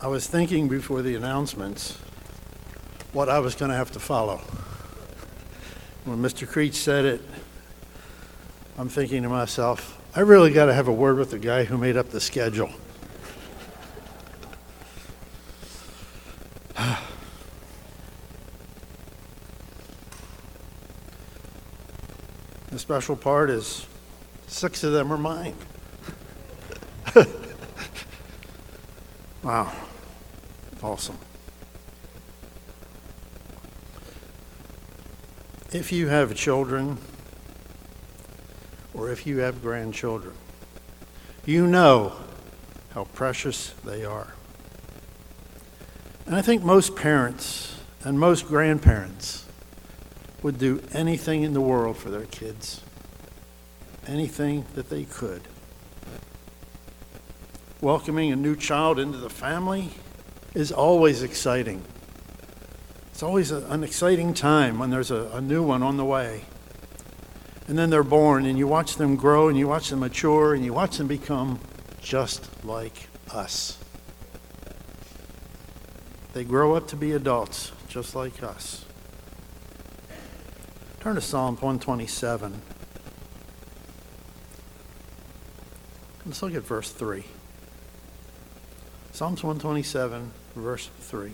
I was thinking before the announcements what I was going to have to follow. When Mr. Creech said it, I'm thinking to myself, I really got to have a word with the guy who made up the schedule. The special part is 6 of them are mine. Wow. Awesome. If you have children, or if you have grandchildren, you know how precious they are. And I think most parents and most grandparents would do anything in the world for their kids, anything that they could. Welcoming a new child into the family is always exciting. It's always an exciting time when there's a new one on the way. And then they're born, and you watch them grow, and you watch them mature, and you watch them become just like us. They grow up to be adults, just like us. Turn to Psalm 127. Let's look at verse 3. Psalms 127, verse 3.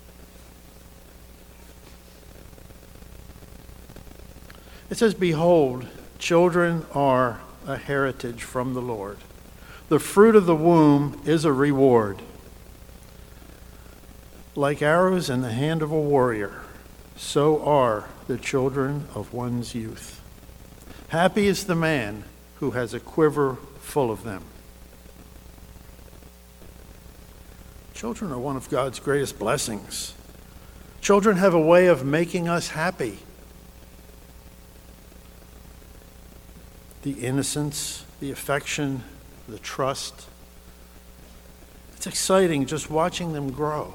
It says, "Behold, children are a heritage from the Lord. The fruit of the womb is a reward. Like arrows in the hand of a warrior, so are the children of one's youth. Happy is the man who has a quiver full of them." Children are one of God's greatest blessings. Children have a way of making us happy. The innocence, the affection, the trust. It's exciting just watching them grow.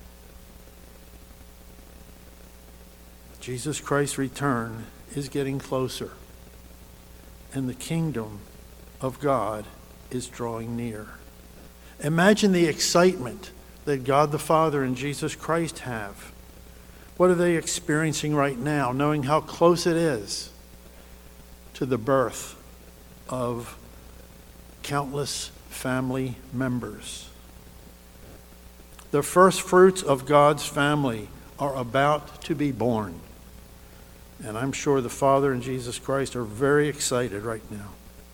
Jesus Christ's return is getting closer, and the kingdom of God is drawing near. Imagine the excitement that God the Father and Jesus Christ have. What are they experiencing right now, knowing how close it is to the birth of countless family members? The first fruits of God's family are about to be born. And I'm sure the Father and Jesus Christ are very excited right now.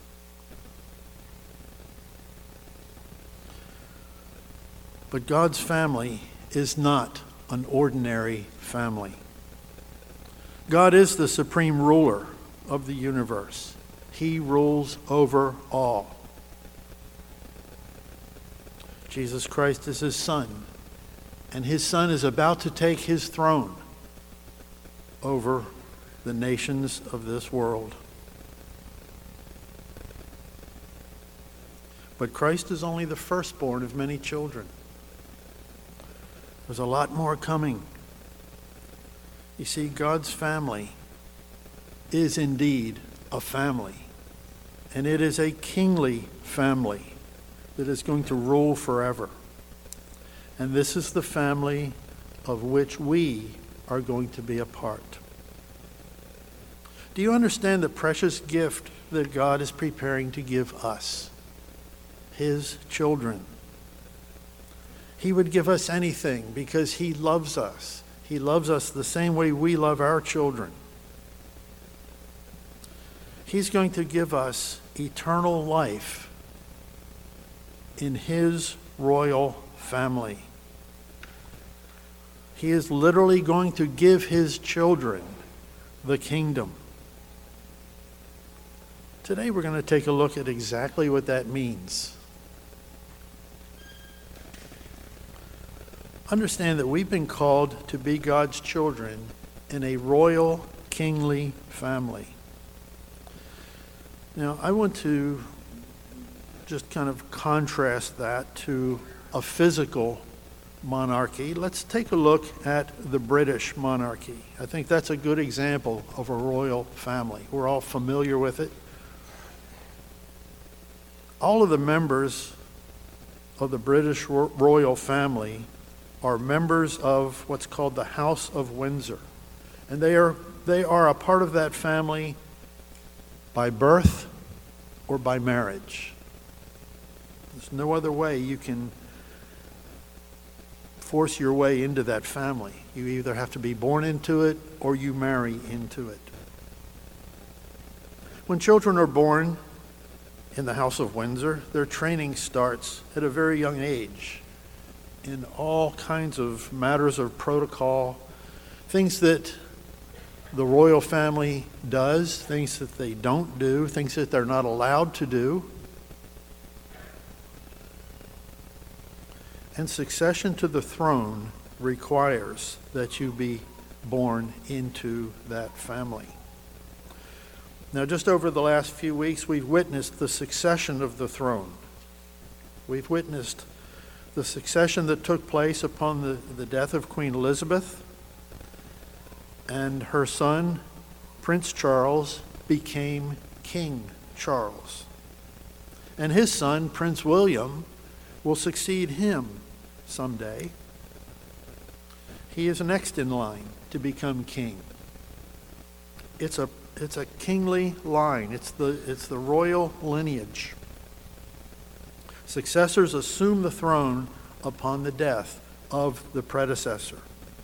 But God's family is not an ordinary family. God is the supreme ruler of the universe. He rules over all. Jesus Christ is his Son, and his Son is about to take his throne over the nations of this world. But Christ is only the firstborn of many children. There's a lot more coming. You see, God's family is indeed a family. And it is a kingly family that is going to rule forever. And this is the family of which we are going to be a part. Do you understand the precious gift that God is preparing to give us, his children? He would give us anything because he loves us. He loves us the same way we love our children. He's going to give us eternal life in his royal family. He is literally going to give his children the kingdom. Today we're going to take a look at exactly what that means. Understand that we've been called to be God's children in a royal, kingly family. Now, I want to just kind of contrast that to a physical monarchy. Let's take a look at the British monarchy. I think that's a good example of a royal family. We're all familiar with it. All of the members of the British royal family are members of what's called the House of Windsor. And they are a part of that family by birth or by marriage. There's no other way you can force your way into that family. You either have to be born into it or you marry into it. When children are born in the House of Windsor, their training starts at a very young age in all kinds of matters of protocol, things that the royal family does, things that they don't do, things that they're not allowed to do. And succession to the throne requires that you be born into that family. Now, just over the last few weeks, we've witnessed the succession of the throne. We've witnessed the succession that took place upon the death of Queen Elizabeth, and her son, Prince Charles, became King Charles. And his son, Prince William, will succeed him someday. He is next in line to become king. It's a kingly line. It's the royal lineage. Successors assume the throne upon the death of the predecessor.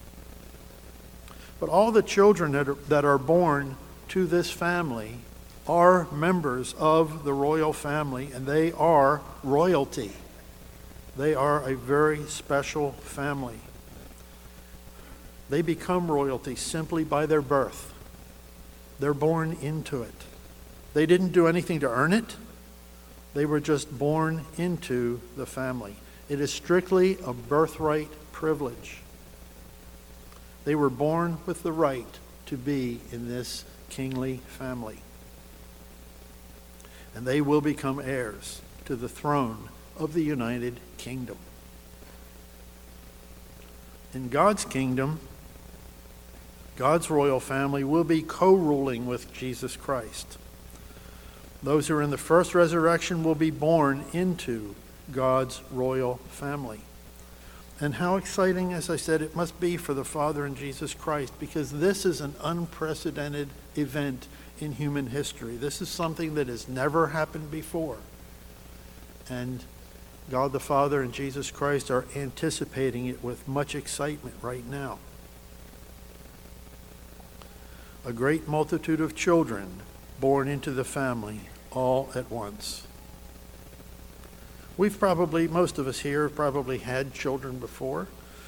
But all the children that are born to this family are members of the royal family, and they are royalty. They are a very special family. They become royalty simply by their birth. They're born into it. They didn't do anything to earn it. They were just born into the family. It is strictly a birthright privilege. They were born with the right to be in this kingly family. And they will become heirs to the throne of the United Kingdom. In God's kingdom, God's royal family will be co-ruling with Jesus Christ. Those who are in the first resurrection will be born into God's royal family. And how exciting, as I said, it must be for the Father and Jesus Christ, because this is an unprecedented event in human history. This is something that has never happened before. And God the Father and Jesus Christ are anticipating it with much excitement right now. A great multitude of children born into the family all at once. Most of us here have probably had children before.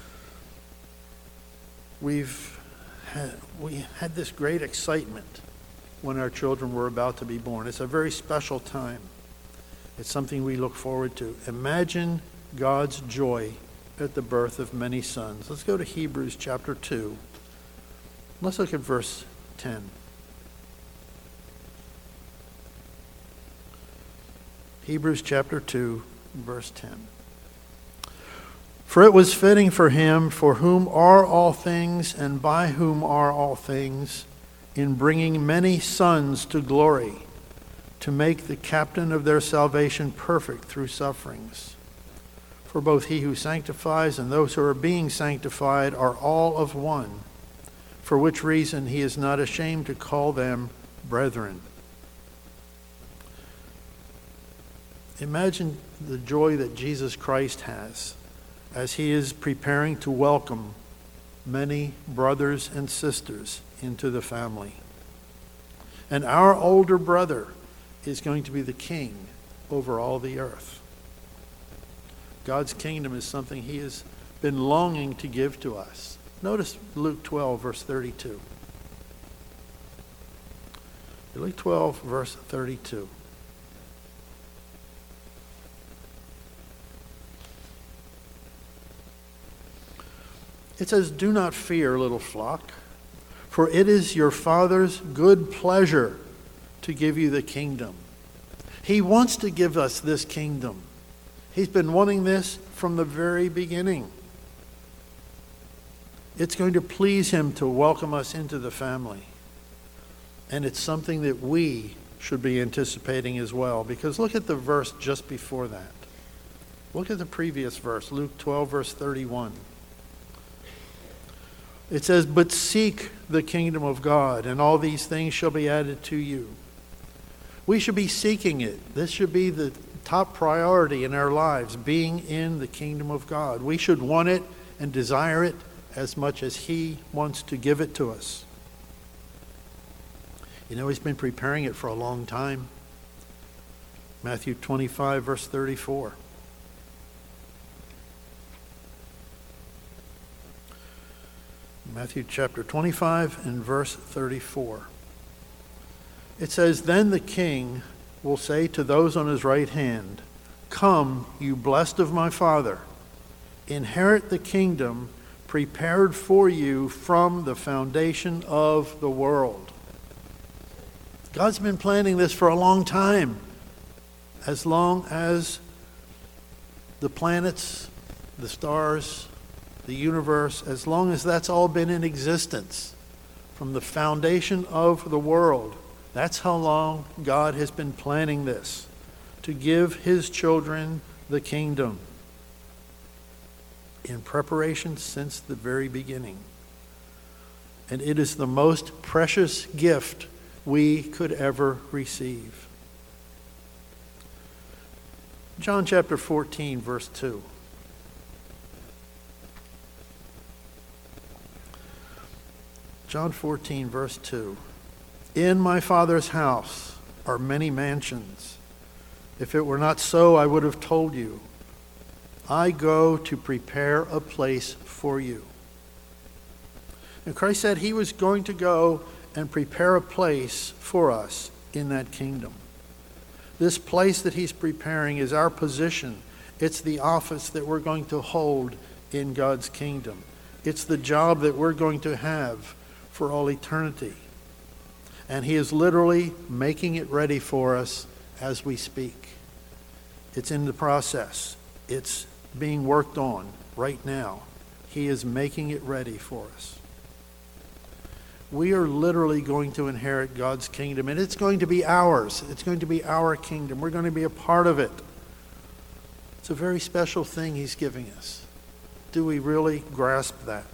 We had this great excitement when our children were about to be born. It's a very special time. It's something we look forward to. Imagine God's joy at the birth of many sons. Let's go to Hebrews chapter 2. Let's look at verse 10. Hebrews chapter 2, verse 10. For it was fitting for him, for whom are all things and by whom are all things, in bringing many sons to glory, to make the captain of their salvation perfect through sufferings. For both he who sanctifies and those who are being sanctified are all of one, for which reason he is not ashamed to call them brethren. Imagine the joy that Jesus Christ has as he is preparing to welcome many brothers and sisters into the family. And our older brother is going to be the king over all the earth. God's kingdom is something he has been longing to give to us. Notice Luke 12, verse 32. Luke 12, verse 32. It says, "Do not fear, little flock, for it is your Father's good pleasure to give you the kingdom." He wants to give us this kingdom. He's been wanting this from the very beginning. It's going to please him to welcome us into the family. And it's something that we should be anticipating as well. Because look at the verse just before that. Look at the previous verse, Luke 12, verse 31. It says, "But seek the kingdom of God, and all these things shall be added to you." We should be seeking it. This should be the top priority in our lives, being in the kingdom of God. We should want it and desire it as much as He wants to give it to us. You know, He's been preparing it for a long time. Matthew 25, verse 34. Matthew chapter 25 and verse 34. It says, "Then the king will say to those on his right hand, 'Come, you blessed of my Father, inherit the kingdom prepared for you from the foundation of the world.'" God's been planning this for a long time. As long as the planets, the stars, the universe, as long as that's all been in existence, from the foundation of the world, that's how long God has been planning this, to give His children the kingdom, in preparation since the very beginning. And it is the most precious gift we could ever receive. John chapter 14, verse 2. John 14, verse 2. "In my Father's house are many mansions. If it were not so, I would have told you. I go to prepare a place for you." And Christ said He was going to go and prepare a place for us in that kingdom. This place that He's preparing is our position. It's the office that we're going to hold in God's kingdom. It's the job that we're going to have for all eternity. And He is literally making it ready for us as we speak. It's in the process. It's being worked on right now. He is making it ready for us. We are literally going to inherit God's kingdom, and it's going to be ours. It's going to be our kingdom. We're going to be a part of it. It's a very special thing He's giving us. Do we really grasp that?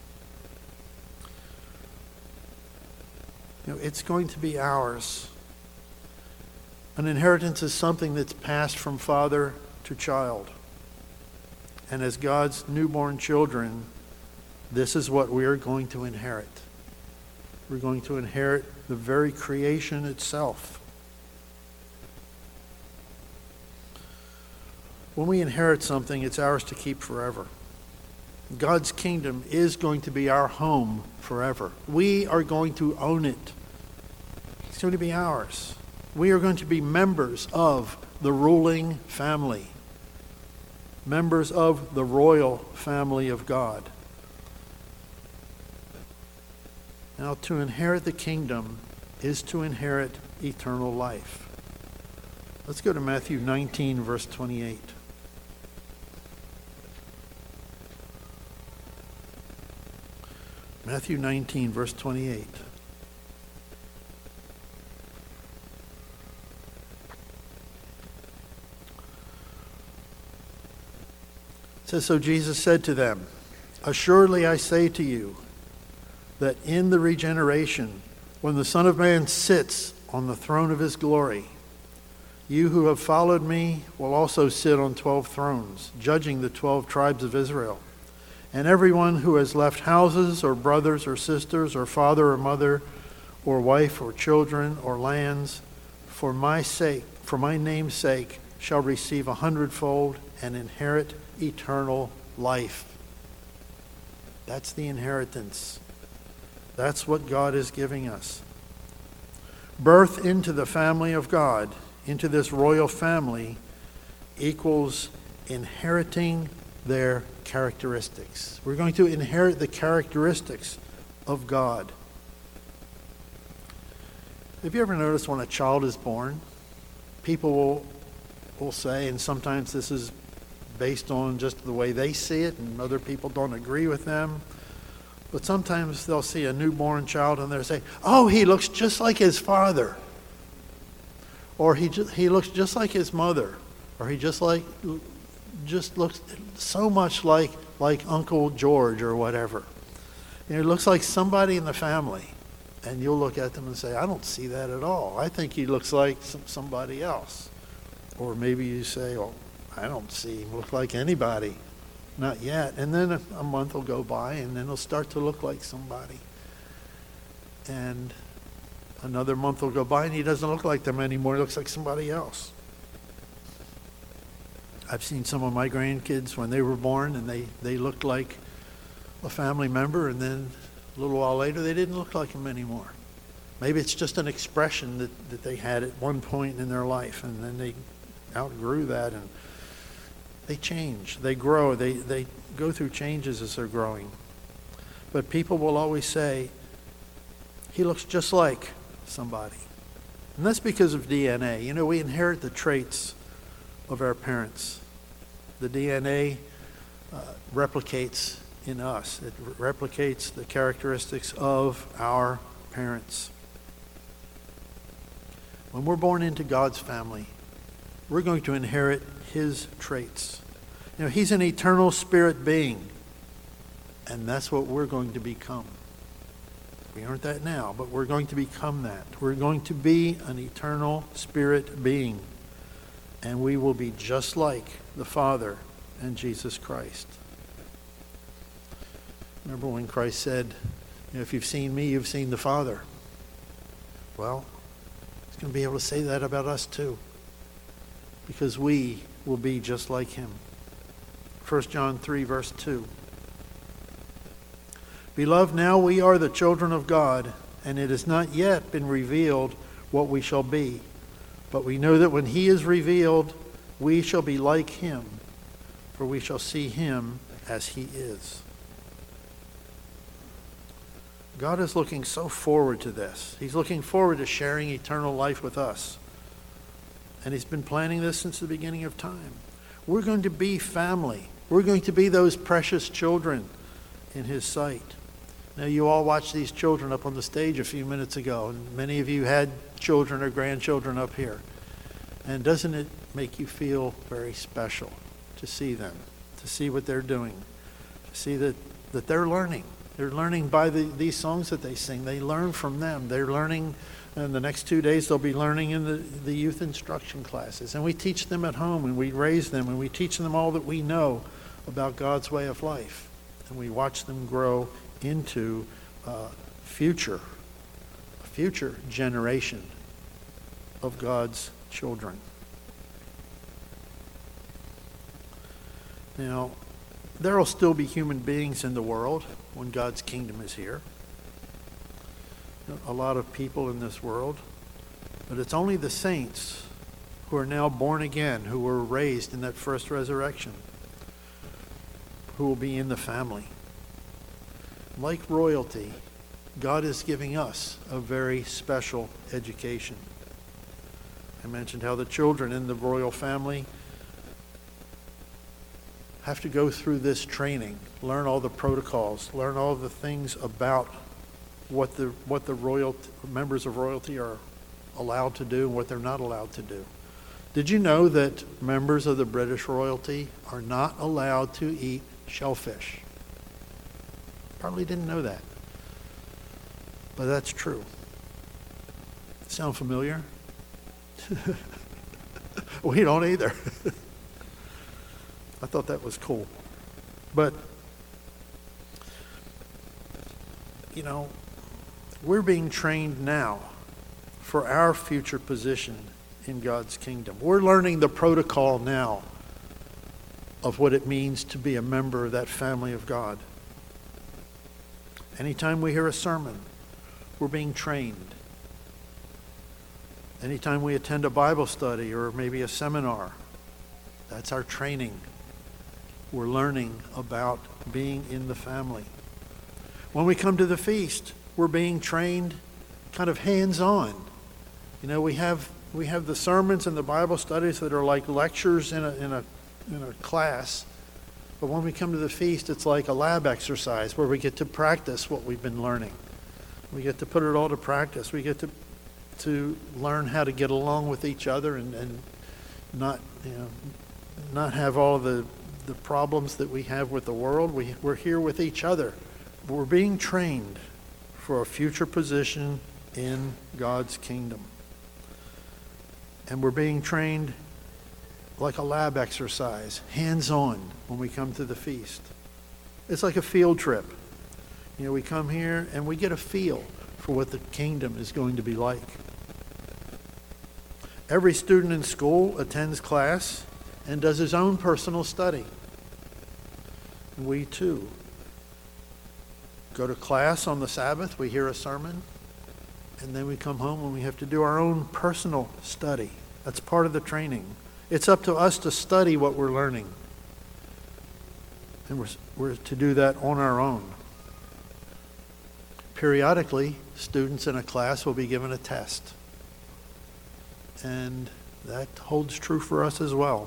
You know, it's going to be ours. An inheritance is something that's passed from father to child. And as God's newborn children, this is what we are going to inherit. We're going to inherit the very creation itself. When we inherit something, it's ours to keep forever. God's kingdom is going to be our home forever. We are going to own it. It's going to be ours. We are going to be members of the ruling family, members of the royal family of God. Now, to inherit the kingdom is to inherit eternal life. Let's go to Matthew 19, verse 28. Matthew 19, verse 28. It says, "So Jesus said to them, 'Assuredly I say to you, that in the regeneration, when the Son of Man sits on the throne of His glory, you who have followed me will also sit on 12 thrones, judging the 12 tribes of Israel. And everyone who has left houses or brothers or sisters or father or mother or wife or children or lands for my sake, for my name's sake, shall receive 100-fold and inherit eternal life.'" That's the inheritance. That's what God is giving us. Birth into the family of God, into this royal family, equals inheriting their characteristics. We're going to inherit the characteristics of God. Have you ever noticed when a child is born, people will say, and sometimes this is based on just the way they see it and other people don't agree with them, but sometimes they'll see a newborn child and they'll say, "Oh, he looks just like his father," or he looks just like his mother, or he just looks so much like Uncle George or whatever. It looks like somebody in the family. And you'll look at them and say, I don't see that at all. I think he looks like somebody else. Or maybe you say, oh, I don't see him look like anybody. Not yet. And then a month will go by, and then he'll start to look like somebody. And another month will go by, and he doesn't look like them anymore. He looks like somebody else. I've seen some of my grandkids when they were born, and they looked like a family member, and then a little while later, they didn't look like them anymore. Maybe it's just an expression that they had at one point in their life, and then they outgrew that, and they change, they grow, they go through changes as they're growing. But people will always say, he looks just like somebody. And that's because of DNA. You know, we inherit the traits of our parents. The DNA replicates in us. It replicates the characteristics of our parents. When we're born into God's family, we're going to inherit his traits. You know, he's an eternal spirit being, and that's what we're going to become. We aren't that now, but we're going to become that. We're going to be an eternal spirit being, and we will be just like the Father and Jesus Christ. Remember when Christ said, you know, if you've seen me, you've seen the Father. Well, he's going to be able to say that about us too, because we will be just like him. 1 John 3, verse 2. Beloved, now we are the children of God, and it has not yet been revealed what we shall be. But we know that when he is revealed, we shall be like him, for we shall see him as he is. God is looking so forward to this. He's looking forward to sharing eternal life with us. And he's been planning this since the beginning of time. We're going to be family. We're going to be those precious children in his sight. Now, you all watched these children up on the stage a few minutes ago, and many of you had children or grandchildren up here. And doesn't it make you feel very special to see them, to see what they're doing, to see that they're learning. They're learning by these songs that they sing. They learn from them. They're learning, and the next 2 days they'll be learning in the youth instruction classes. And we teach them at home, and we raise them, and we teach them all that we know about God's way of life. And we watch them grow into a future generation of God's children. Now, there will still be human beings in the world when God's kingdom is here. A lot of people in this world. But it's only the saints who are now born again, who were raised in that first resurrection, who will be in the family. Like royalty, God is giving us a very special education. I mentioned how the children in the royal family have to go through this training, learn all the protocols, learn all the things about what the members of royalty are allowed to do and what they're not allowed to do. Did you know that members of the British royalty are not allowed to eat shellfish? Probably didn't know that, but that's true. Sound familiar? We don't either. I thought that was cool. But, you know, we're being trained now for our future position in God's kingdom. We're learning the protocol now of what it means to be a member of that family of God. Anytime we hear a sermon, we're being trained. Anytime we attend a Bible study or maybe a seminar, that's our training. We're learning about being in the family. When we come to the feast, we're being trained kind of hands-on. You know, we have the sermons and the Bible studies that are like lectures in a class. But when we come to the feast, it's like a lab exercise where we get to practice what we've been learning. We get to put it all to practice. We get to learn how to get along with each other and not, not have all of the problems that we have with the world. We're here with each other. We're being trained for a future position in God's kingdom. And we're being trained like a lab exercise, hands-on, when we come to the feast. It's like a field trip. We come here and we get a feel for what the kingdom is going to be like. Every student in school attends class and does his own personal study. We too go to class on the Sabbath, we hear a sermon, and then we come home and we have to do our own personal study. That's part of the training. It's up to us to study what we're learning. And we're to do that on our own. Periodically, students in a class will be given a test. And that holds true for us as well.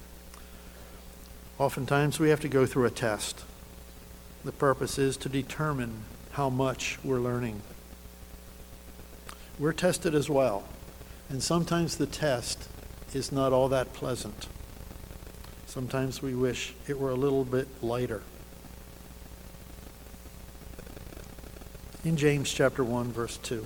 Oftentimes we have to go through a test. The purpose is to determine how much we're learning. We're tested as well. And sometimes the test is not all that pleasant. Sometimes we wish it were a little bit lighter. In James chapter 1, verse 2.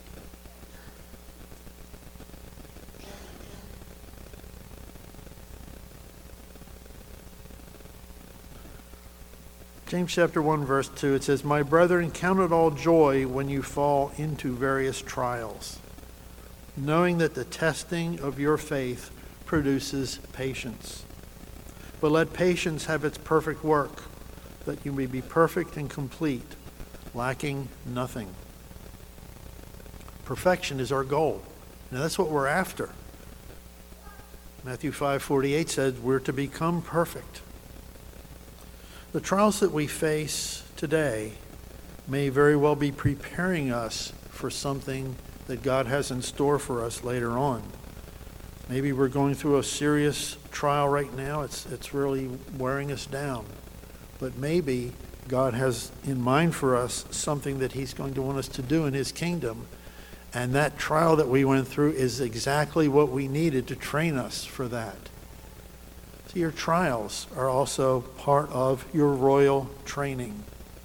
James chapter 1, verse 2, it says, "My brethren, count it all joy when you fall into various trials, knowing that the testing of your faith produces patience. But let patience have its perfect work, that you may be perfect and complete, lacking nothing." Perfection is our goal. Now that's what we're after. Matthew 5:48 says we're to become perfect. The trials that we face today may very well be preparing us for something that God has in store for us later on. Maybe we're going through a serious trial right now. It's really wearing us down. But maybe God has in mind for us something that he's going to want us to do in his kingdom. And that trial that we went through is exactly what we needed to train us for that. So your trials are also part of your royal training.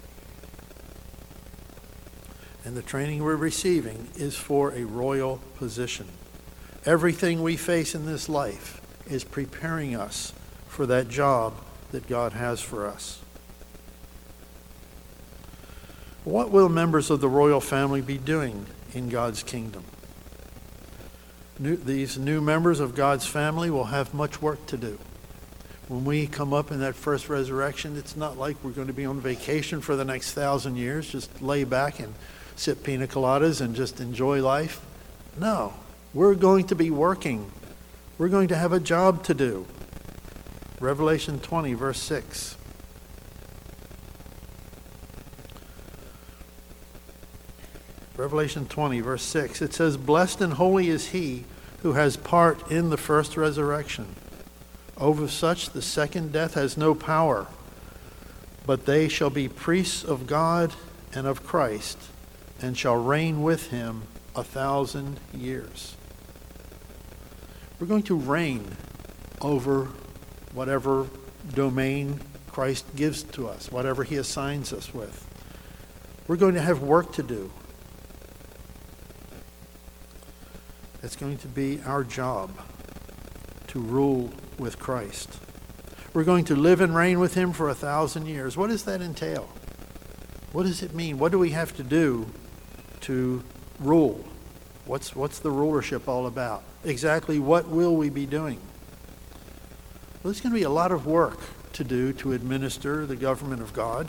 And the training we're receiving is for a royal position. Everything we face in this life is preparing us for that job that God has for us. What will members of the royal family be doing in God's kingdom? These new members of God's family will have much work to do. When we come up in that first resurrection, it's not like we're going to be on vacation for the next 1,000 years, just lay back and sip pina coladas and just enjoy life. No, we're going to be working. We're going to have a job to do. Revelation 20, verse 6. Revelation 20, verse 6. It says, "Blessed and holy is he who has part in the first resurrection. Over such the second death has no power, but they shall be priests of God and of Christ, and shall reign with him 1,000 years." We're going to reign over whatever domain Christ gives to us, whatever he assigns us with. We're going to have work to do. It's going to be our job to rule with Christ. We're going to live and reign with him for 1,000 years. What does that entail? What does it mean? What do we have to do to rule? What's the rulership all about? Exactly what will we be doing? Well, there's going to be a lot of work to do to administer the government of God.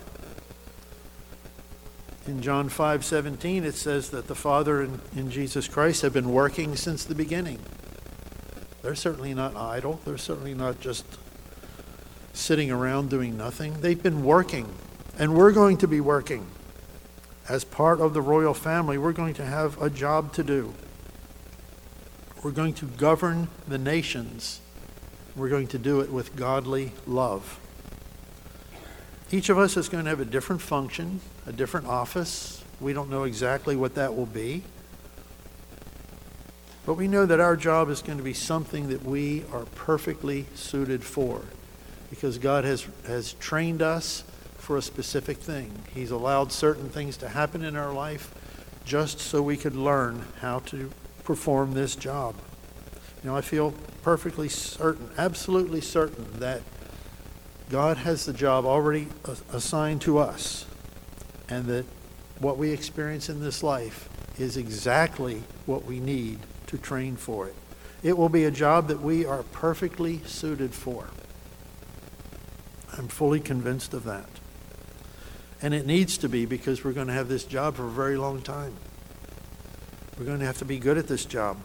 In John 5:17, it says that the Father and Jesus Christ have been working since the beginning. They're certainly not idle. They're certainly not just sitting around doing nothing. They've been working, and we're going to be working. As part of the royal family, we're going to have a job to do. We're going to govern the nations. We're going to do it with godly love. Each of us is going to have a different function, a different office. We don't know exactly what that will be. But we know that our job is going to be something that we are perfectly suited for, because God has trained us for a specific thing. He's allowed certain things to happen in our life just so we could learn how to perform this job. You know, I feel perfectly certain, absolutely certain, that God has the job already assigned to us, and that what we experience in this life is exactly what we need to train for it. It will be a job that we are perfectly suited for. I'm fully convinced of that. And it needs to be, because we're going to have this job for a very long time. We're going to have to be good at this job.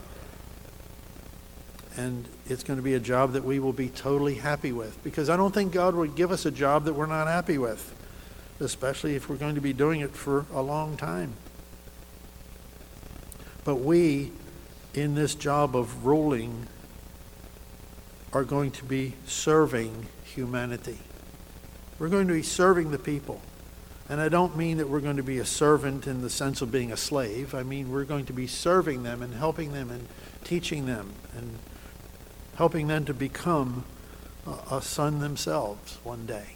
And it's going to be a job that we will be totally happy with, because I don't think God would give us a job that we're not happy with, especially if we're going to be doing it for a long time. But we, in this job of ruling, are going to be serving humanity. We're going to be serving the people. And I don't mean that we're going to be a servant in the sense of being a slave. I mean we're going to be serving them and helping them and teaching them and helping them to become a son themselves one day.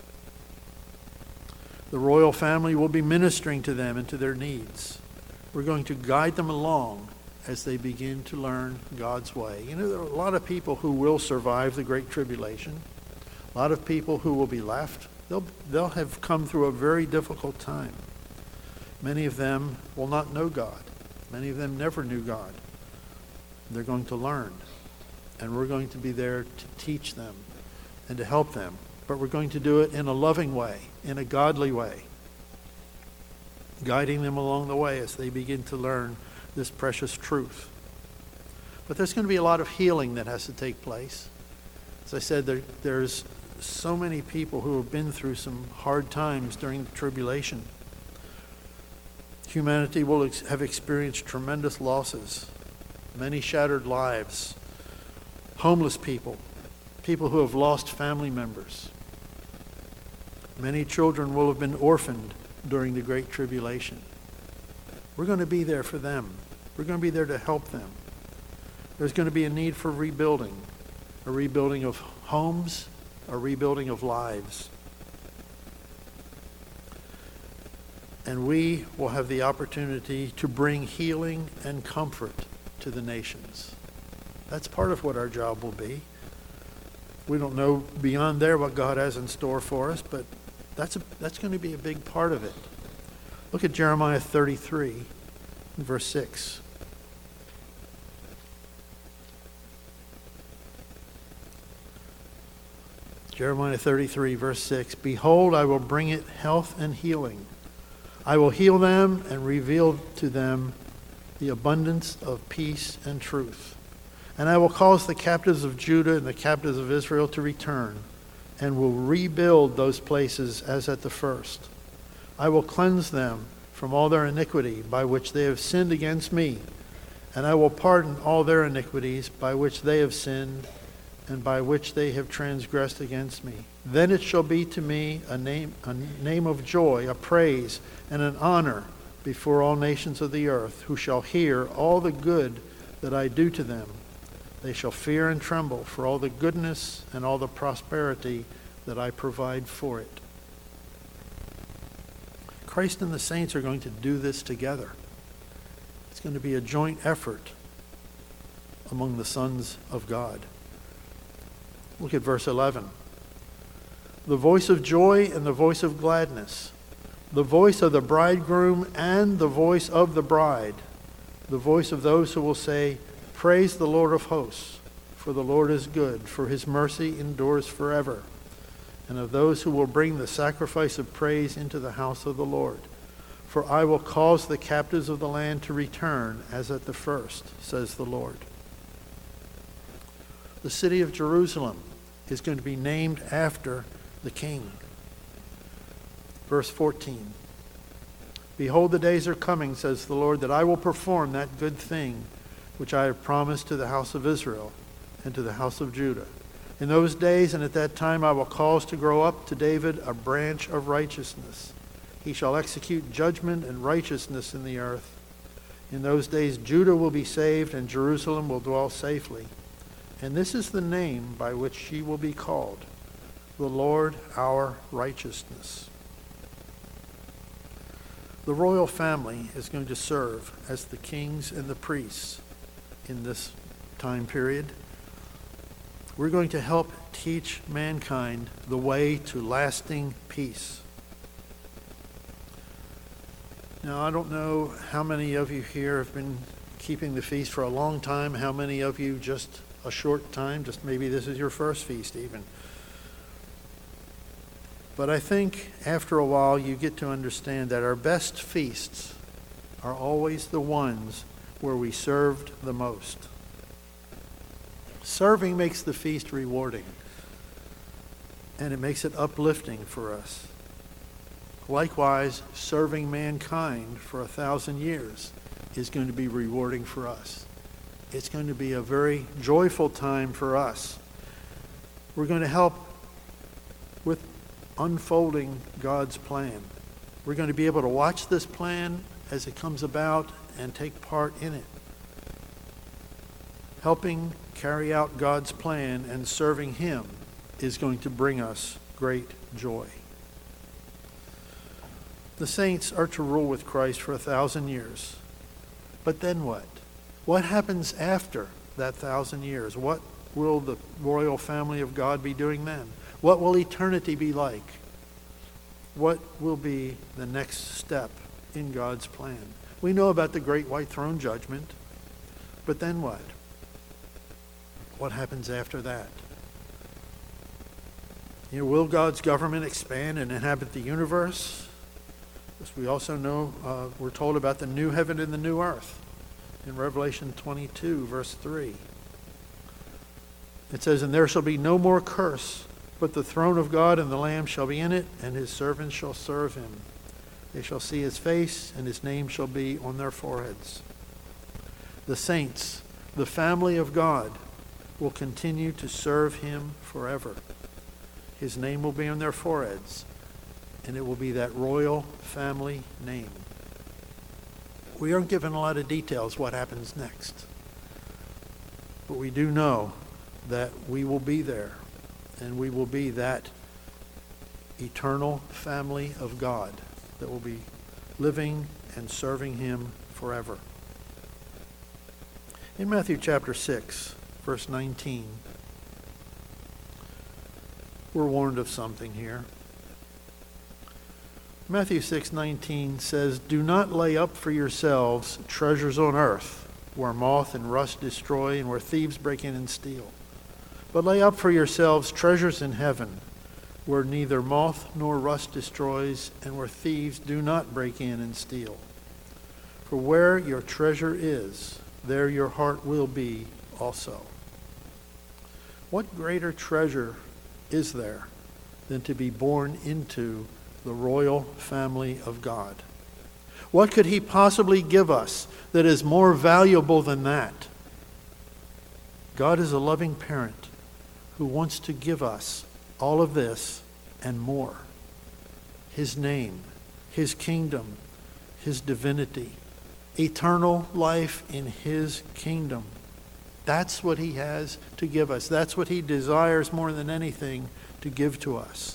The royal family will be ministering to them and to their needs. We're going to guide them along as they begin to learn God's way. You know, there are a lot of people who will survive the Great Tribulation. A lot of people who will be left. They'll have come through a very difficult time. Many of them will not know God. Many of them never knew God. They're going to learn. And we're going to be there to teach them and to help them. But we're going to do it in a loving way, in a godly way, guiding them along the way as they begin to learn this precious truth. But there's going to be a lot of healing that has to take place. As I said, there's so many people who have been through some hard times during the tribulation. Humanity will have experienced tremendous losses, many shattered lives, homeless people, people who have lost family members. Many children will have been orphaned during the Great Tribulation. We're going to be there for them. We're going to be there to help them. There's going to be a need for rebuilding, a rebuilding of homes, a rebuilding of lives. And we will have the opportunity to bring healing and comfort to the nations. That's part of what our job will be. We don't know beyond there what God has in store for us, but that's going to be a big part of it. Look at Jeremiah 33, verse 6. Jeremiah 33, verse 6. Behold, I will bring it health and healing. I will heal them and reveal to them the abundance of peace and truth. And I will cause the captives of Judah and the captives of Israel to return, and will rebuild those places as at the first. I will cleanse them from all their iniquity by which they have sinned against me, and I will pardon all their iniquities by which they have sinned and by which they have transgressed against me. Then it shall be to me a name of joy, a praise, and an honor before all nations of the earth, who shall hear all the good that I do to them. They shall fear and tremble for all the goodness and all the prosperity that I provide for it. Christ and the saints are going to do this together. It's going to be a joint effort among the sons of God. Look at verse 11. The voice of joy and the voice of gladness, the voice of the bridegroom and the voice of the bride, the voice of those who will say, Praise the Lord of hosts, for the Lord is good, for his mercy endures forever. And of those who will bring the sacrifice of praise into the house of the Lord. For I will cause the captives of the land to return as at the first, says the Lord. The city of Jerusalem is going to be named after the king. Verse 14. Behold, the days are coming, says the Lord, that I will perform that good thing which I have promised to the house of Israel and to the house of Judah. In those days and at that time I will cause to grow up to David a branch of righteousness. He shall execute judgment and righteousness in the earth. In those days, Judah will be saved and Jerusalem will dwell safely. And this is the name by which she will be called, the Lord our righteousness. The royal family is going to serve as the kings and the priests in this time period. We're going to help teach mankind the way to lasting peace. Now, I don't know how many of you here have been keeping the feast for a long time, how many of you just a short time, just maybe this is your first feast even. But I think after a while you get to understand that our best feasts are always the ones where we served the most. Serving makes the feast rewarding, and it makes it uplifting for us. Likewise, serving mankind for 1,000 years is going to be rewarding for us. It's going to be a very joyful time for us. We're going to help with unfolding God's plan. We're going to be able to watch this plan as it comes about and take part in it. Helping carry out God's plan and serving Him is going to bring us great joy. The saints are to rule with Christ for 1,000 years. But then what? What happens after that 1,000 years? What will the royal family of God be doing then? What will eternity be like? What will be the next step in God's plan? We know about the great white throne judgment, but then what? What happens after that? Will God's government expand and inhabit the universe? As we also know, we're told about the new heaven and the new earth in Revelation 22, verse 3. It says, "And there shall be no more curse, but the throne of God and the Lamb shall be in it, and his servants shall serve him. They shall see his face, and his name shall be on their foreheads." The saints, the family of God, will continue to serve him forever. His name will be on their foreheads, and it will be that royal family name. We aren't given a lot of details what happens next, but we do know that we will be there, and we will be that eternal family of God that will be living and serving him forever. In Matthew chapter 6, verse 19, we're warned of something here. Matthew 6:19 says, "Do not lay up for yourselves treasures on earth, where moth and rust destroy and where thieves break in and steal. But lay up for yourselves treasures in heaven, where neither moth nor rust destroys and where thieves do not break in and steal. For where your treasure is, there your heart will be also." What greater treasure is there than to be born into the royal family of God? What could he possibly give us that is more valuable than that? God is a loving parent who wants to give us all of this and more. His name, his kingdom, his divinity, eternal life in his kingdom. That's what he has to give us. That's what he desires more than anything to give to us.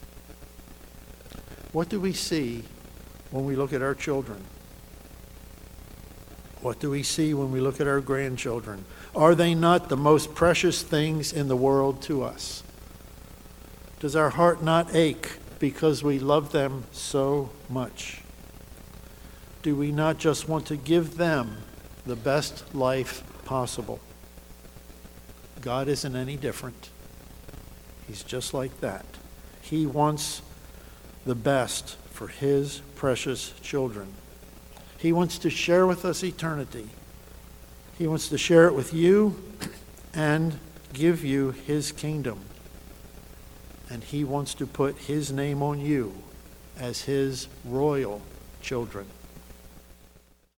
What do we see when we look at our children? What do we see when we look at our grandchildren? Are they not the most precious things in the world to us? Does our heart not ache because we love them so much? Do we not just want to give them the best life possible? God isn't any different. He's just like that. He wants the best for his precious children. He wants to share with us eternity. He wants to share it with you and give you his kingdom. And he wants to put his name on you as his royal children.